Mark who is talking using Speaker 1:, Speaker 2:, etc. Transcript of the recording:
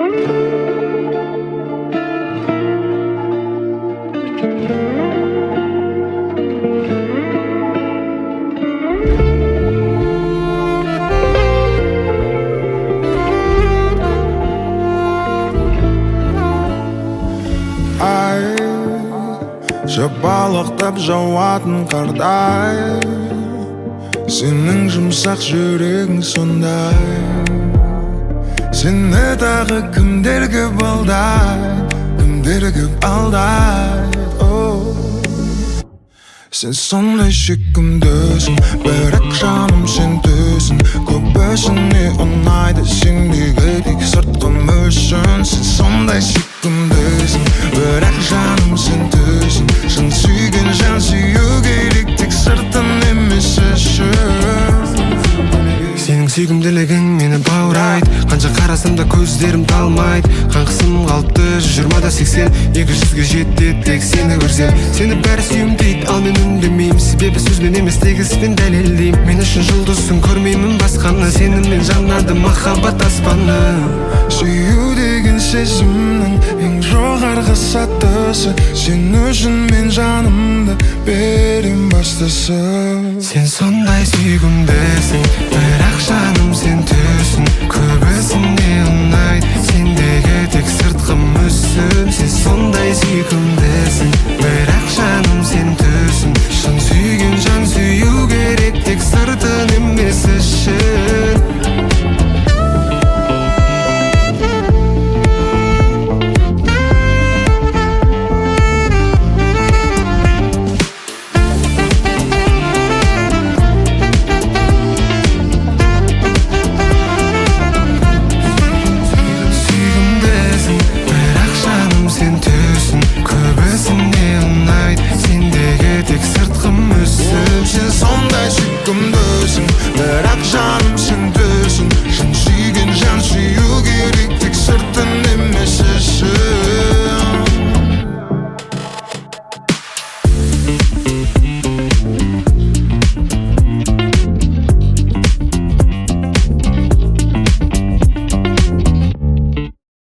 Speaker 1: Жапалақтап жауатын қардай, сенің жұмсақ жүрегің сондай. Сені тағы кімдер көп алдайды, кімдер көп алдайды. Сен сондай сүйкімдісің, бірақ жаным сен төсің. Көбісіне ұнайды сендегі тек сыртқы мүсін. Сен сондай сүйкімдісің, бірақ жаным сен төсің. Шын сүйген жан сүю керек, тек сыртын емес ішін.
Speaker 2: Сенің сүйкімділігің мені баурайды, қанша қарасам да көздерім талмайды. Қаңқысым қалыпты 20-80, 200-ге жетті тек сені көрсем. Сені бәрі сүйім дейді, ал мен үндемеймін, себебі сөзбен емес тек іспен дәлелдеймін. Мен үшін жұлдызсың, көрмеймін басқаны, сенімен жанады махаббат аспаны.
Speaker 1: Сүю деген сезімнің ең жоғарғы сатысы. Сен үшін мен жанымды берем бастысы.
Speaker 2: Сен сондай сүйкімдісің, бірақ жаным сен төсің. Көбісіне ұнайды сендегі тек сыртқы мүсін. Сен сондай сүйкімдісің, бірақ жаным сен төсің. Шын сүйген жан сүю керек, тек сыртын емес ішін.
Speaker 1: Көбісіне ұнайды сендегі тек сыртқы мүсін. Сен сондай сүйкімді,